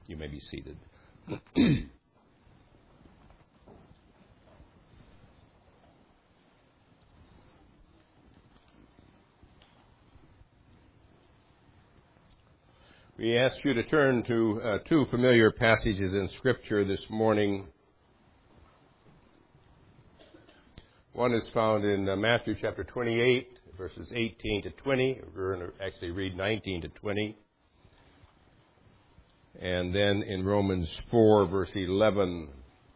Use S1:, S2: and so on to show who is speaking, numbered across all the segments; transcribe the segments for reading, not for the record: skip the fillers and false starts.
S1: You may be seated. We ask you to turn to two familiar passages in Scripture this morning. One is found in Matthew chapter 28, verses 18 to 20. We're going to actually read 19 to 20. And then in Romans 4, verse 11.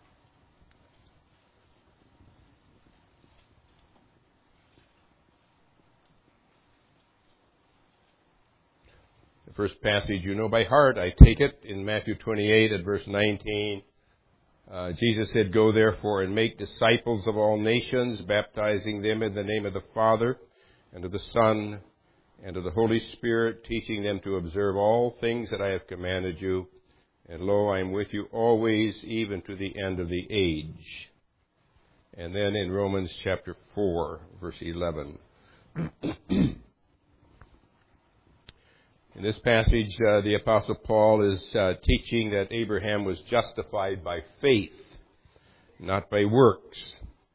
S1: The first passage you know by heart, I take it, in Matthew 28 at verse 19. Jesus said, "Go therefore and make disciples of all nations, baptizing them in the name of the Father, and of the Son, and of the Holy Spirit, teaching them to observe all things that I have commanded you. And lo, I am with you always, even to the end of the age." And then in Romans chapter 4, verse 11. In this passage, the Apostle Paul is teaching that Abraham was justified by faith, not by works.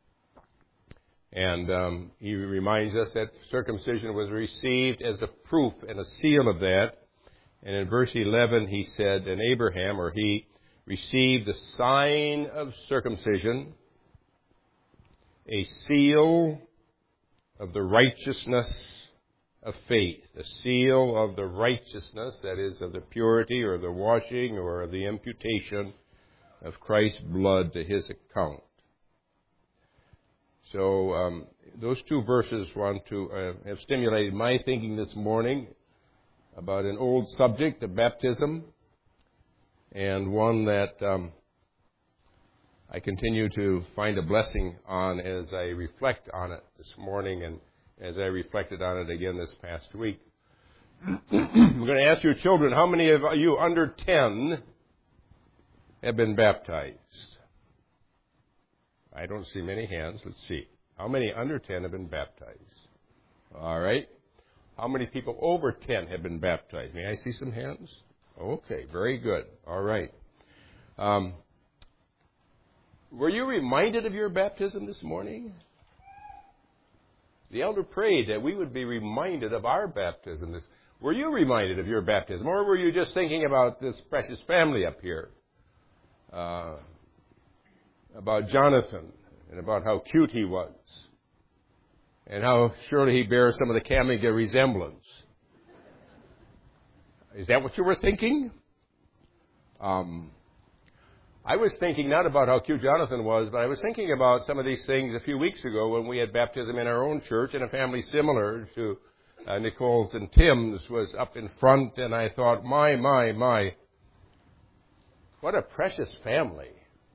S1: And he reminds us that circumcision was received as a proof and a seal of that. And in verse 11 he said, and Abraham, or he, received the sign of circumcision, a seal of the righteousness of faith, the seal of the righteousness, that is, of the purity or the washing or of the imputation of Christ's blood to his account. So those two verses want to have stimulated my thinking this morning about an old subject of baptism, and one that I continue to find a blessing on as I reflect on it this morning and as I reflected on it again this past week. We're going to ask your children, how many of you under 10 have been baptized? I don't see many hands. Let's see. How many under 10 have been baptized? All right. How many people over 10 have been baptized? May I see some hands? Okay, very good. All right. Were you reminded of your baptism this morning? The elder prayed that we would be reminded of our baptism. Were you reminded of your baptism, or were you just thinking about this precious family up here? About Jonathan, and about how cute he was, and how surely he bears some of the Kamiga resemblance. Is that what you were thinking? I was thinking not about how cute Jonathan was, but I was thinking about some of these things a few weeks ago when we had baptism in our own church, and a family similar to Nicole's and Tim's was up in front, and I thought, my, what a precious family.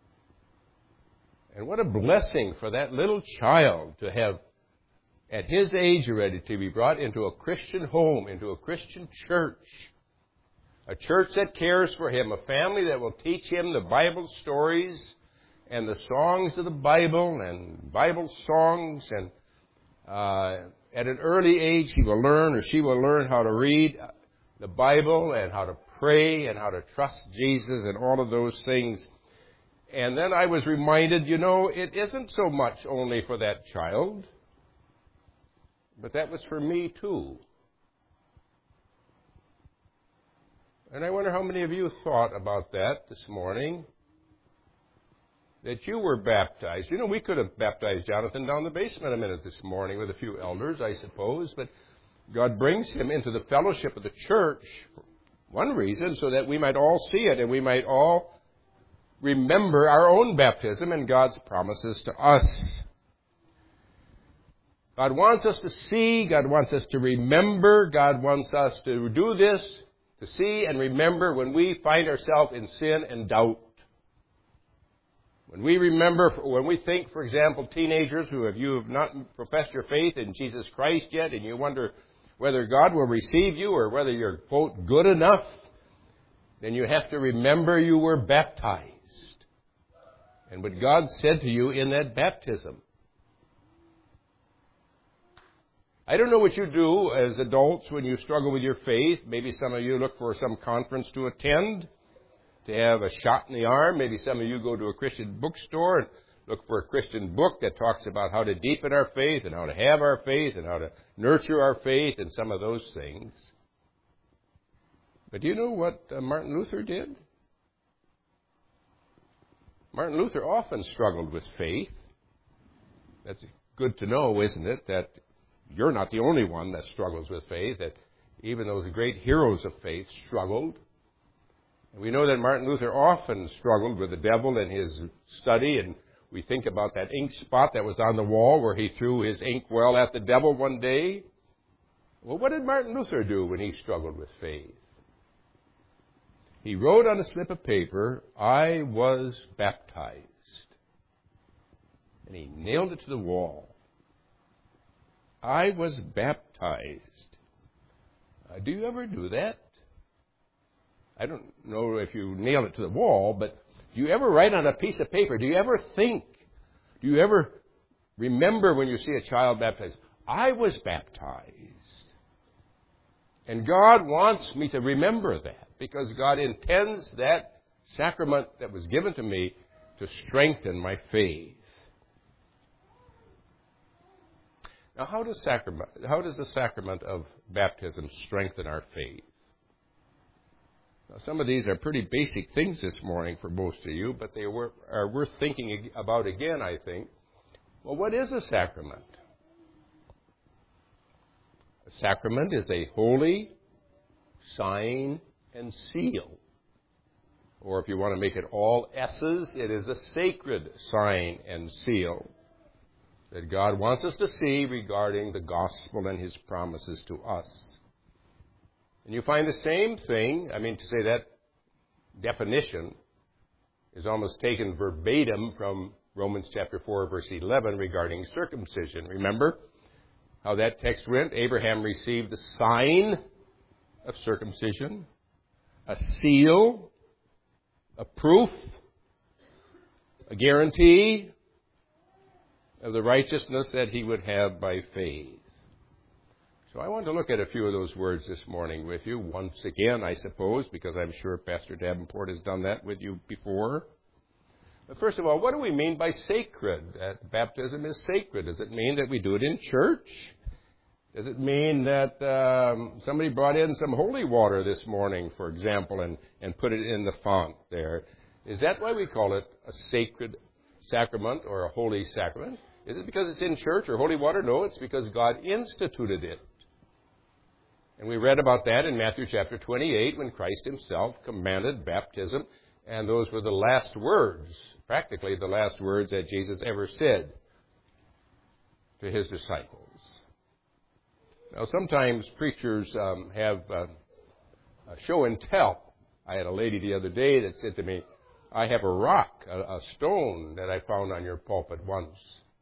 S1: And what a blessing for that little child to have, at his age already, to be brought into a Christian home, into a Christian church. A church that cares for him, a family that will teach him the Bible stories and the songs of the Bible and Bible songs. And at an early age, he will learn, or she will learn, how to read the Bible and how to pray and how to trust Jesus and all of those things. And then I was reminded, it isn't so much only for that child, but that was for me too. And I wonder how many of you thought about that this morning, that you were baptized. We could have baptized Jonathan down the basement a minute this morning with a few elders, I suppose, but God brings him into the fellowship of the church, for one reason, so that we might all see it and we might all remember our own baptism and God's promises to us. God wants us to see, God wants us to remember, God wants us to do this, to see and remember when we find ourselves in sin and doubt. When we think, for example, teenagers who have not professed your faith in Jesus Christ yet, and you wonder whether God will receive you or whether you're, quote, good enough, then you have to remember you were baptized and what God said to you in that baptism. I don't know what you do as adults when you struggle with your faith. Maybe some of you look for some conference to attend. to have a shot in the arm. Maybe some of you go to a Christian bookstore and look for a Christian book that talks about how to deepen our faith and how to have our faith and how to nurture our faith and some of those things. But do you know what Martin Luther did? Martin Luther often struggled with faith. That's good to know, isn't it, that you're not the only one that struggles with faith, that even those great heroes of faith struggled. And we know that Martin Luther often struggled with the devil in his study, and we think about that ink spot that was on the wall where he threw his inkwell at the devil one day. Well, what did Martin Luther do when he struggled with faith? He wrote on a slip of paper, "I was baptized." And he nailed it to the wall. I was baptized. Do you ever do that? I don't know if you nail it to the wall, but do you ever write on a piece of paper? Do you ever think? Do you ever remember when you see a child baptized? I was baptized. And God wants me to remember that because God intends that sacrament that was given to me to strengthen my faith. Now, how does the sacrament of baptism strengthen our faith? Now, some of these are pretty basic things this morning for most of you, but they are worth thinking about again, I think. Well, what is a sacrament? A sacrament is a holy sign and seal. Or if you want to make it all S's, it is a sacred sign and seal that God wants us to see regarding the gospel and His promises to us. And you find the same thing, to say that definition is almost taken verbatim from Romans chapter 4, verse 11 regarding circumcision. Remember how that text went? Abraham received a sign of circumcision, a seal, a proof, a guarantee of the righteousness that he would have by faith. So I want to look at a few of those words this morning with you once again, I suppose, because I'm sure Pastor Davenport has done that with you before. But first of all, what do we mean by sacred? That baptism is sacred. Does it mean that we do it in church? Does it mean that somebody brought in some holy water this morning, for example, and put it in the font there? Is that why we call it a sacred sacrament or a holy sacrament? Is it because it's in church or holy water? No, it's because God instituted it. And we read about that in Matthew chapter 28 when Christ Himself commanded baptism. And those were the last words, practically the last words that Jesus ever said to His disciples. Now, sometimes preachers have a show and tell. I had a lady the other day that said to me, "I have a rock, a stone that I found on your pulpit once."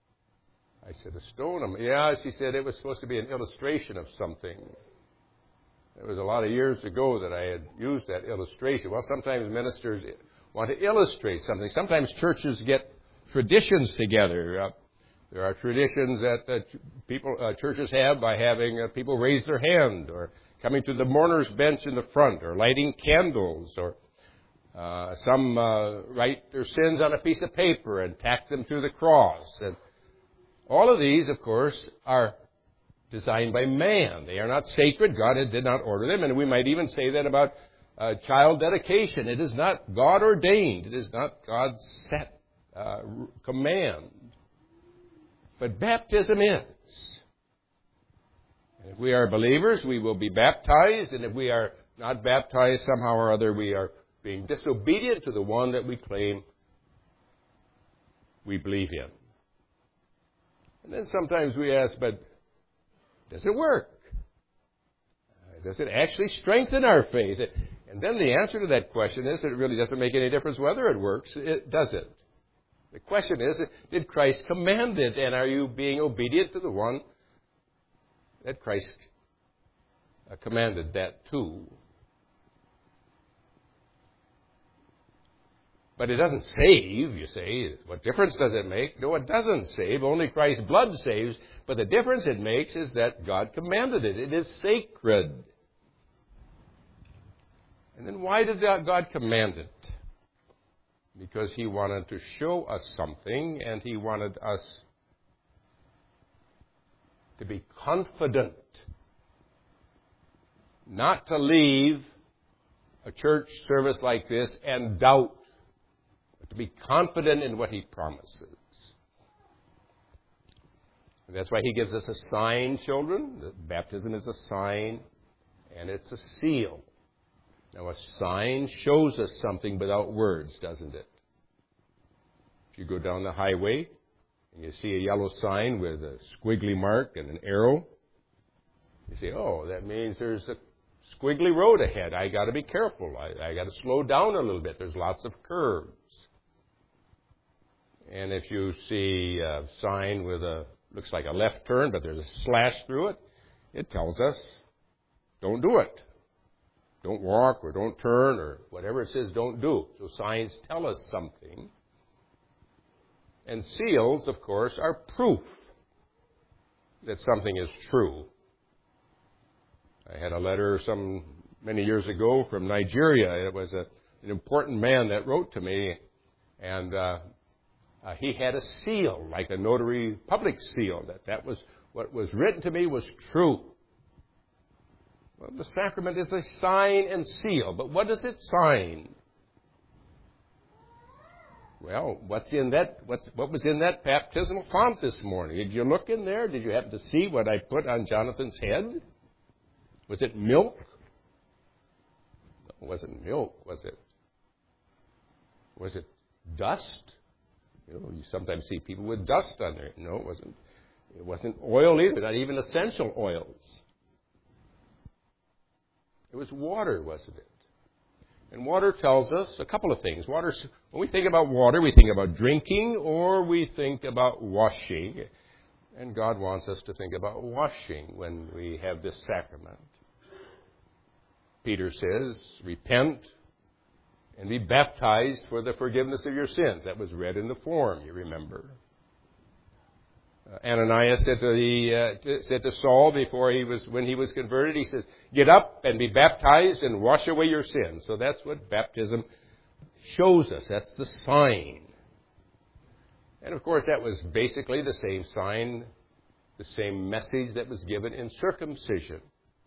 S1: I said, "A stone?" Yeah, she said it was supposed to be an illustration of something. It was a lot of years ago that I had used that illustration. Well, sometimes ministers want to illustrate something. Sometimes churches get traditions together. There are traditions that churches have by having people raise their hand, or coming to the mourner's bench in the front, or lighting candles, or some write their sins on a piece of paper and tack them to the cross. And all of these, of course, are designed by man. They are not sacred. God did not order them. And we might even say that about child dedication. It is not God ordained. It is not God's set command. But baptism is. And if we are believers, we will be baptized. And if we are not baptized somehow or other, we are being disobedient to the one that we claim we believe in. And then sometimes we ask, but does it work? Does it actually strengthen our faith? And then the answer to that question is that it really doesn't make any difference whether it works. It doesn't. The question is, did Christ command it? And are you being obedient to the one that Christ commanded that to? But it doesn't save, you say. What difference does it make? No, it doesn't save. Only Christ's blood saves. But the difference it makes is that God commanded it. It is sacred. And then why did God command it? because He wanted to show us something, and He wanted us to be confident, not to leave a church service like this and doubt, but to be confident in what He promises. And that's why He gives us a sign, children. Baptism is a sign, and it's a seal. Now, a sign shows us something without words, doesn't it? If you go down the highway and you see a yellow sign with a squiggly mark and an arrow, you say, oh, that means there's a squiggly road ahead. I got to be careful. I got to slow down a little bit. There's lots of curves. And if you see a sign with looks like a left turn, but there's a slash through it, it tells us, don't do it. Don't walk or don't turn or whatever it says don't do. So signs tell us something. And seals, of course, are proof that something is true. I had a letter many years ago from Nigeria. It was an important man that wrote to me, and he had a seal, like a notary public seal, that was what was written to me was true. Well, the sacrament is a sign and seal, but what does it sign? Well, what was in that baptismal font this morning? Did you look in there? Did you happen to see what I put on Jonathan's head? Was it milk? No, it wasn't milk, was it? Was it dust? You know, you sometimes see people with dust on there. No, it wasn't. It wasn't oil either, not even essential oils. It was water, wasn't it? And water tells us a couple of things. When we think about water, we think about drinking or we think about washing. And God wants us to think about washing when we have this sacrament. Peter says, repent and be baptized for the forgiveness of your sins. That was read in the form, you remember. Ananias said to Saul when he was converted, he said, get up and be baptized and wash away your sins. So that's what baptism shows us. That's the sign. And of course, that was basically the same sign, the same message that was given in circumcision.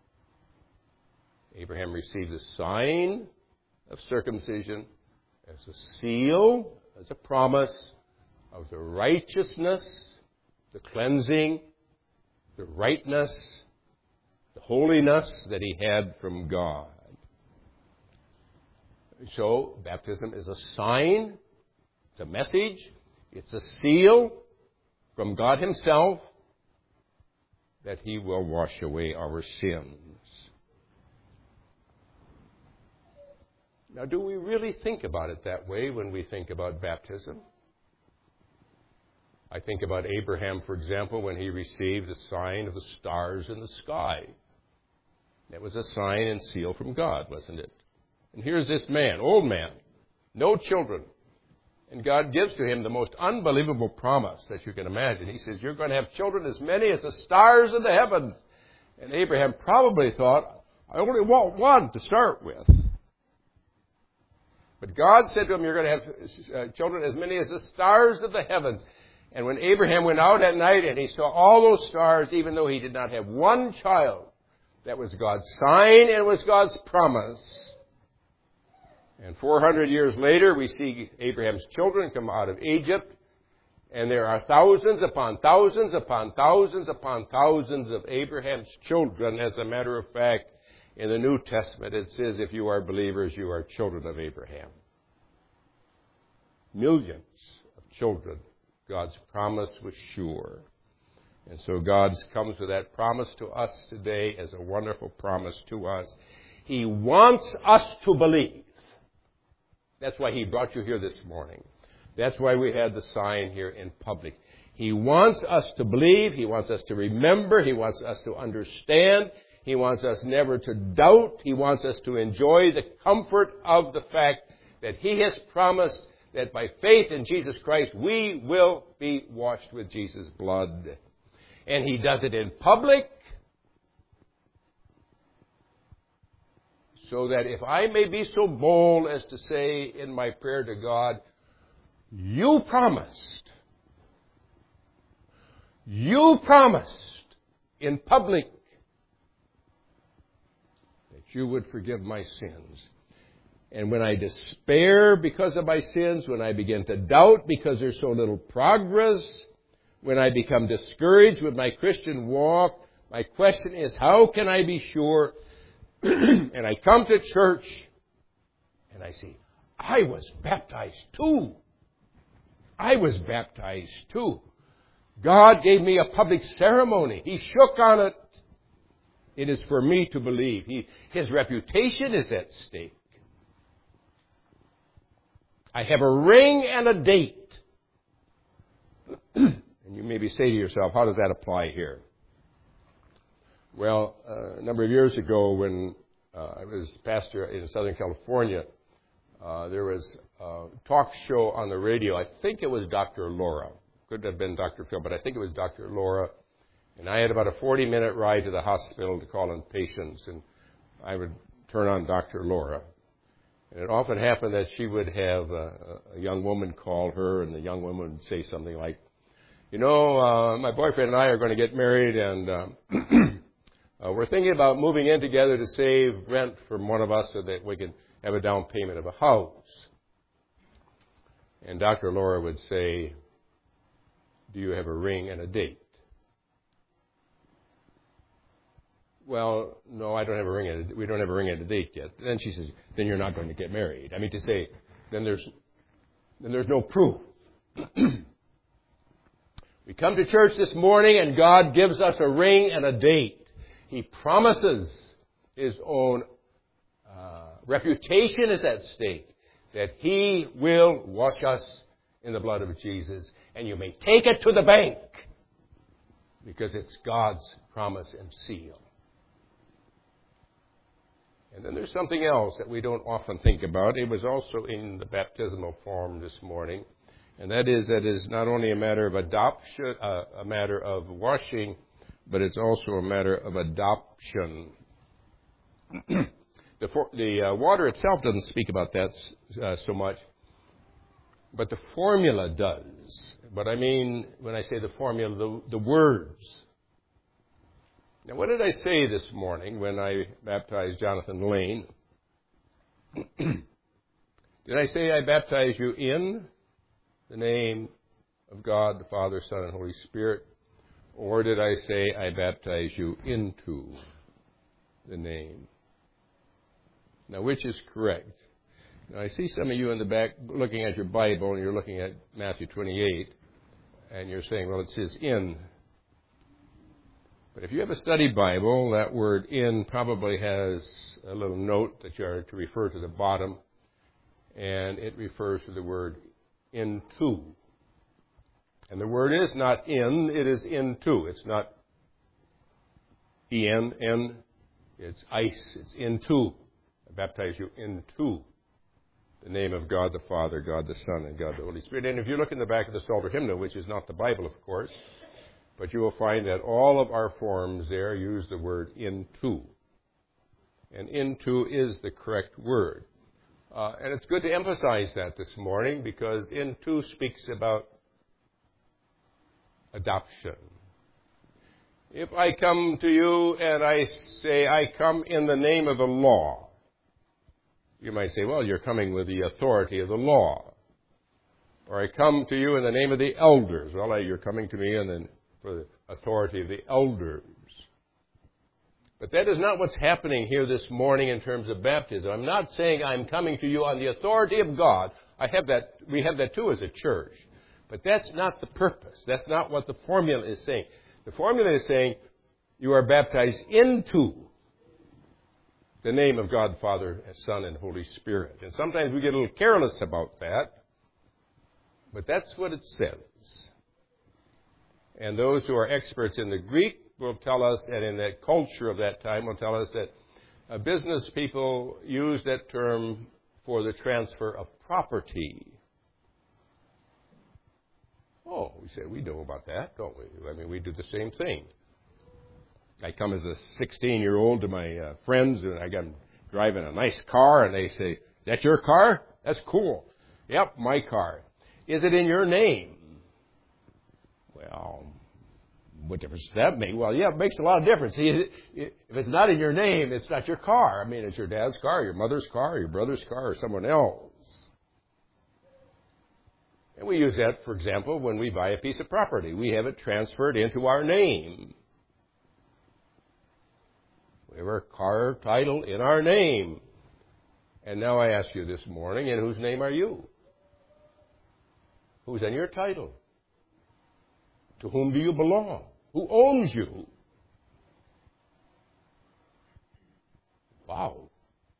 S1: Abraham received the sign of circumcision as a seal, as a promise of the righteousness, the cleansing, the rightness, the holiness that he had from God. So, baptism is a sign, it's a message, it's a seal from God Himself that He will wash away our sins. Now, do we really think about it that way when we think about baptism? I think about Abraham, for example, when he received the sign of the stars in the sky. That was a sign and seal from God, wasn't it? And here's this man, old man, no children. And God gives to him the most unbelievable promise that you can imagine. He says, you're going to have children as many as the stars in the heavens. And Abraham probably thought, I only want one to start with. But God said to him, you're going to have children as many as the stars of the heavens. And when Abraham went out at night and he saw all those stars, even though he did not have one child, that was God's sign and it was God's promise. And 400 years later, we see Abraham's children come out of Egypt, and there are thousands upon thousands upon thousands upon thousands of Abraham's children. As a matter of fact, in the New Testament, it says, if you are believers, you are children of Abraham. Millions of children. God's promise was sure. And so God comes with that promise to us today as a wonderful promise to us. He wants us to believe. That's why He brought you here this morning. That's why we had the sign here in public. He wants us to believe. He wants us to remember. He wants us to understand. He wants us never to doubt. He wants us to enjoy the comfort of the fact that He has promised that by faith in Jesus Christ, we will be washed with Jesus' blood. And He does it in public, so that if I may be so bold as to say in my prayer to God, You promised in public that you would forgive my sins. And when I despair because of my sins, when I begin to doubt because there's so little progress, when I become discouraged with my Christian walk, my question is, how can I be sure? And I come to church and I see, I was baptized too. I was baptized too. God gave me a public ceremony. He shook on it. It is for me to believe. His reputation is at stake. I have a ring and a date. And you maybe say to yourself, how does that apply here? Well, a number of years ago when I was pastor in Southern California, there was a talk show on the radio. I think it was Dr. Laura. Could have been Dr. Phil, but I think it was Dr. Laura. And I had about a 40-minute ride to the hospital to call on patients, and I would turn on Dr. Laura. And it often happened that she would have a young woman call her, and the young woman would say something like, my boyfriend and I are going to get married, and we're thinking about moving in together to save rent from one of us so that we can have a down payment of a house. And Dr. Laura would say, do you have a ring and a date? Well, no, I don't have a ring and we don't have a ring and a date yet. Then she says, then you're not going to get married. I mean to say, then there's no proof. We come to church this morning and God gives us a ring and a date. He promises His own reputation is at stake, that He will wash us in the blood of Jesus. And you may take it to the bank because it's God's promise and seal. And then there's something else that we don't often think about. It was also in the baptismal form this morning. And that is not only a matter of adoption, a matter of washing, but it's also a matter of adoption. The water itself doesn't speak about that so much, but the formula does. But I mean, when I say the formula, the words. Now, what did I say this morning when I baptized Jonathan Lane? Did I say I baptize you in the name of God, the Father, Son, and Holy Spirit? Or did I say I baptize you into the name? Now, which is correct? Now, I see some of you in the back looking at your Bible, and you're looking at Matthew 28, and you're saying, well, it says in. But if you have a study Bible, that word in probably has a little note that you are to refer to the bottom, and it refers to the word into. And the word is not in, it is into. It's not en, n, it's ice, it's into. I baptize you into the name of God the Father, God the Son, and God the Holy Spirit. And if you look in the back of the Psalter hymnal, which is not the Bible, of course, but you will find that all of our forms there use the word into. And into is the correct word. And it's good to emphasize that this morning because into speaks about adoption. If I come to you and I say, I come in the name of the law, you might say, well, you're coming with the authority of the law. Or I come to you in the name of the elders. Well, you're coming to me for the authority of the elders. But that is not what's happening here this morning in terms of baptism. I'm not saying I'm coming to you on the authority of God. We have that too as a church. But that's not the purpose. That's not what the formula is saying. The formula is saying you are baptized into the name of God, Father, Son, and Holy Spirit. And sometimes we get a little careless about that. But that's what it says. And those who are experts in the Greek will tell us, and in that culture of that time will tell us that business people use that term for the transfer of property. Oh, we say, we know about that, don't we? I mean, we do the same thing. I come as a 16-year-old to my friends, and I'm driving a nice car, and they say, is that your car? That's cool. Yep, my car. Is it in your name? Well, what difference does that make? Well, yeah, it makes a lot of difference. See, if it's not in your name, it's not your car. I mean, it's your dad's car, your mother's car, your brother's car, or someone else. And we use that, for example, when we buy a piece of property. We have it transferred into our name. We have our car title in our name. And now I ask you this morning, in whose name are you? Who's in your title? To whom do you belong? Who owns you? Wow.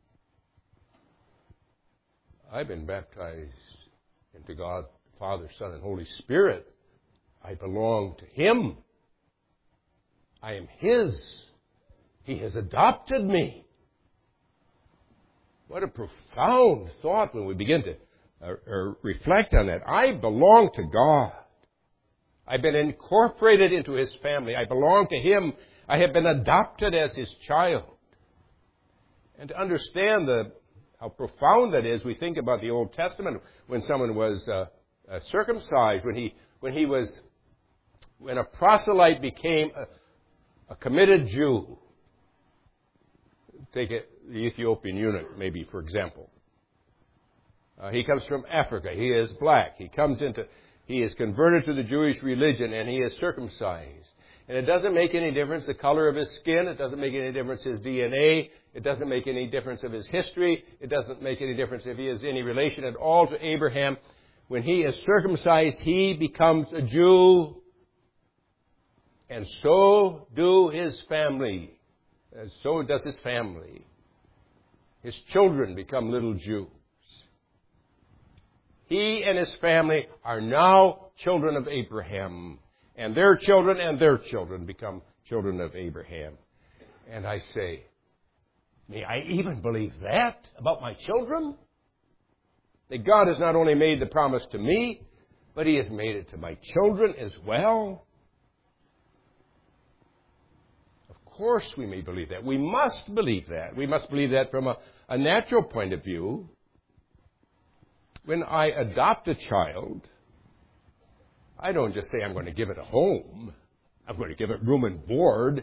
S1: I've been baptized into God, Father, Son, and Holy Spirit. I belong to Him. I am His. He has adopted me. What a profound thought when we begin to reflect on that. I belong to God. I've been incorporated into His family. I belong to Him. I have been adopted as His child. And to understand how profound that is, we think about the Old Testament when someone was circumcised, when a proselyte became a committed Jew. Take the Ethiopian eunuch, maybe, for example. He comes from Africa. He is black. He is converted to the Jewish religion, and he is circumcised. And it doesn't make any difference the color of his skin. It doesn't make any difference his DNA. It doesn't make any difference of his history. It doesn't make any difference if he has any relation at all to Abraham. When he is circumcised, he becomes a Jew. And so do his family. And so does his family. His children become little Jews. He and his family are now children of Abraham. And their children become children of Abraham. And I say, may I even believe that about my children? That God has not only made the promise to me, but He has made it to my children as well. Of course we may believe that. We must believe that. We must believe that from a natural point of view. When I adopt a child, I don't just say I'm going to give it a home. I'm going to give it room and board.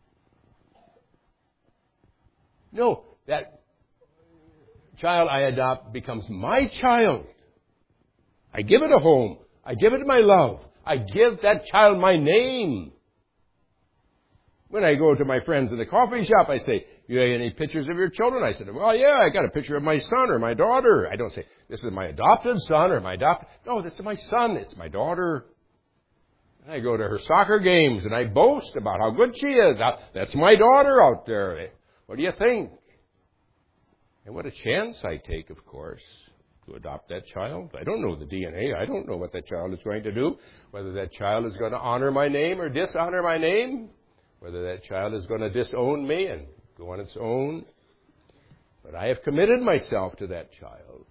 S1: No, that child I adopt becomes my child. I give it a home. I give it my love. I give that child my name. When I go to my friends in the coffee shop, I say, you have any pictures of your children? I said, well, yeah, I got a picture of my son or my daughter. I don't say, this is my adopted son or my adopted... No, this is my son. It's my daughter. And I go to her soccer games and I boast about how good she is. That's my daughter out there. What do you think? And what a chance I take, of course, to adopt that child. I don't know the DNA. I don't know what that child is going to do. Whether that child is going to honor my name or dishonor my name. Whether that child is going to disown me and go on its own. But I have committed myself to that child.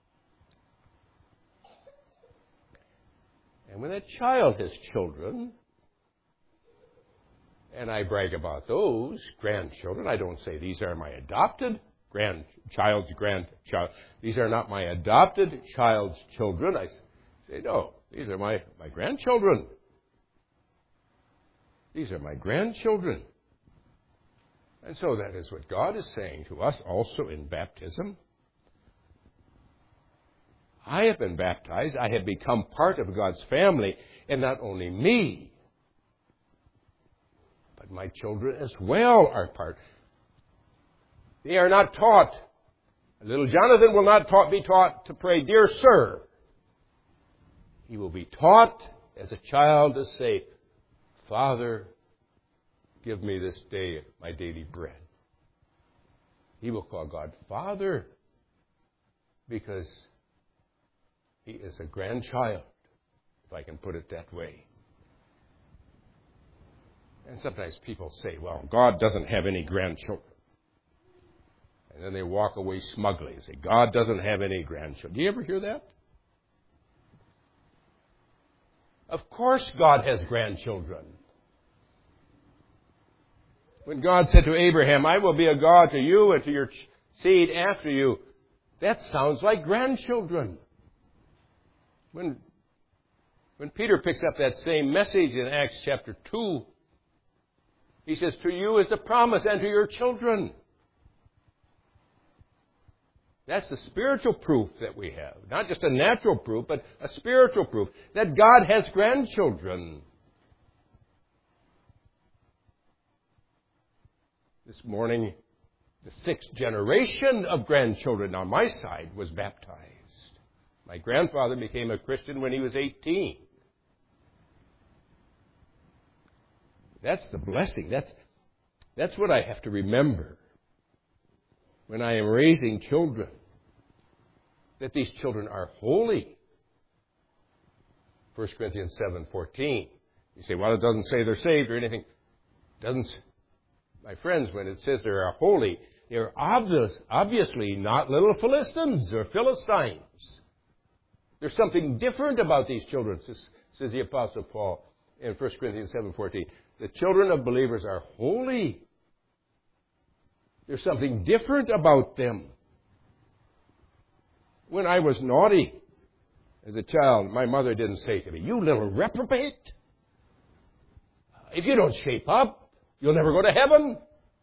S1: And when that child has children, and I brag about those grandchildren, I don't say these are my adopted grandchild. These are not my adopted child's children. I say, no, these are my grandchildren. These are my grandchildren. And so that is what God is saying to us also in baptism. I have been baptized. I have become part of God's family. And not only me, but my children as well are part. They are not taught. Little Jonathan will not be taught to pray, Dear Sir. He will be taught as a child to say, Father, give me this day my daily bread. He will call God Father because he is a grandchild, if I can put it that way. And sometimes people say, well, God doesn't have any grandchildren. And then they walk away smugly and say, God doesn't have any grandchildren. Do you ever hear that? Of course God has grandchildren. When God said to Abraham, I will be a God to you and to your seed after you, that sounds like grandchildren. When Peter picks up that same message in Acts chapter 2, he says, to you is the promise and to your children. That's the spiritual proof that we have. Not just a natural proof, but a spiritual proof that God has grandchildren. This morning, the 6th generation of grandchildren on my side was baptized. My grandfather became a Christian when he was 18. That's the blessing. That's what I have to remember when I am raising children, that these children are holy. 1 Corinthians 7:14. You say, well, it doesn't say they're saved or anything. It doesn't. My friends, when it says they are holy, they're obviously not little Philistines or Philistines. There's something different about these children, says the Apostle Paul in 1 Corinthians 7:14. The children of believers are holy. There's something different about them. When I was naughty as a child, my mother didn't say to me, you little reprobate. If you don't shape up, you'll never go to heaven.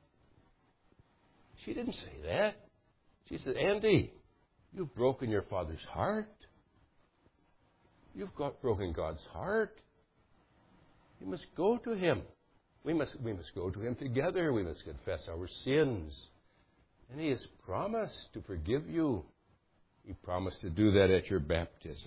S1: She didn't say that. She said, Andy, you've broken your father's heart. You've broken God's heart. You must go to Him. We must go to Him together. We must confess our sins. And He has promised to forgive you. He promised to do that at your baptism.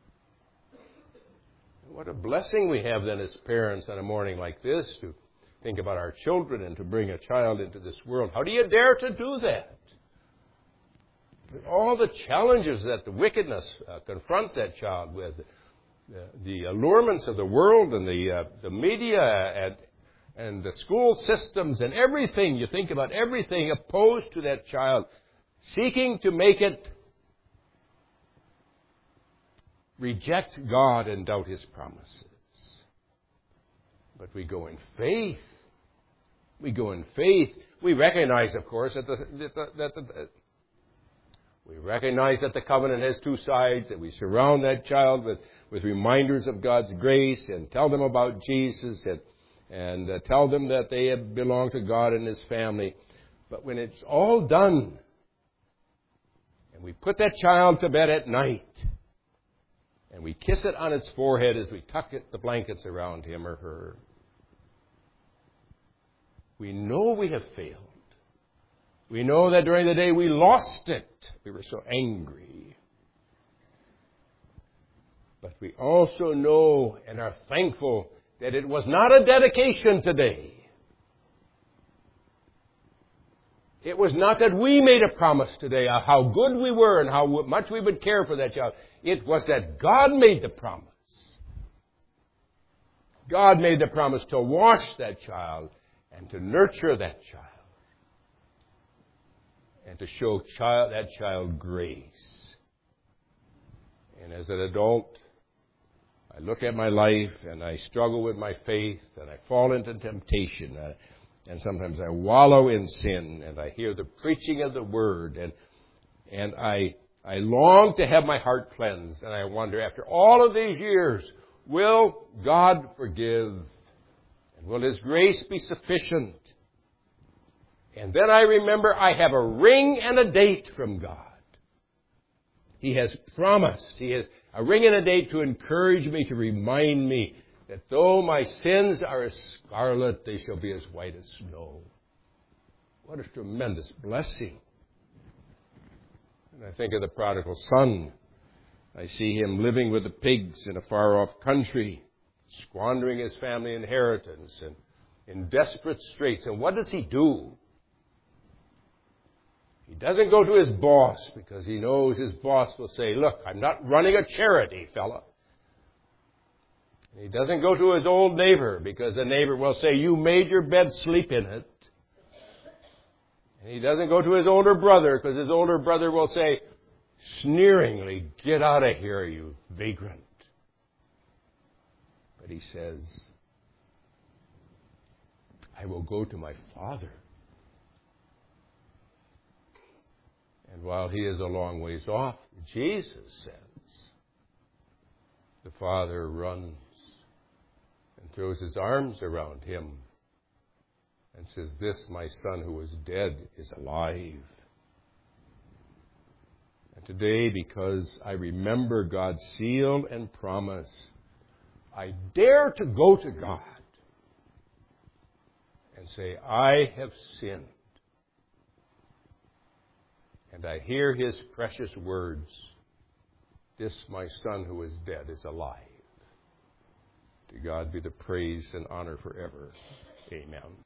S1: What a blessing we have then as parents on a morning like this to think about our children and to bring a child into this world. How do you dare to do that? With all the challenges that the wickedness confronts that child with, the allurements of the world and the media and the school systems and everything, you think about everything opposed to that child, seeking to make it reject God and doubt His promises. But we go in faith. We go in faith. We recognize, of course, that the covenant has two sides, that we surround that child with reminders of God's grace and tell them about Jesus and tell them that they belong to God and His family. But when it's all done, and we put that child to bed at night, and we kiss it on its forehead as we tuck the blankets around him or her, we know we have failed. We know that during the day we lost it. We were so angry. But we also know and are thankful that it was not a dedication today. It was not that we made a promise today of how good we were and how much we would care for that child. It was that God made the promise. God made the promise to wash that child and to nurture that child and to show that child grace. And as an adult, I look at my life and I struggle with my faith and I fall into temptation. And sometimes I wallow in sin and I hear the preaching of the Word and I long to have my heart cleansed. And I wonder, after all of these years, will God forgive? And will His grace be sufficient? And then I remember I have a ring and a date from God. He has promised. He has a ring and a date to encourage me, to remind me that though my sins are as scarlet, they shall be as white as snow. What a tremendous blessing. And I think of the prodigal son. I see him living with the pigs in a far-off country, squandering his family inheritance and in desperate straits. And what does he do? He doesn't go to his boss because he knows his boss will say, look, I'm not running a charity, fella. He doesn't go to his old neighbor because the neighbor will say, you made your bed, sleep in it. And he doesn't go to his older brother because his older brother will say, sneeringly, get out of here, you vagrant. But he says, I will go to my Father. And while he is a long ways off, Jesus says, the Father runs and throws his arms around him and says, "This, my son who was dead, is alive." And today, because I remember God's seal and promise, I dare to go to God and say, "I have sinned." And I hear his precious words, "This, my son who is dead, is alive." To God be the praise and honor forever. Amen.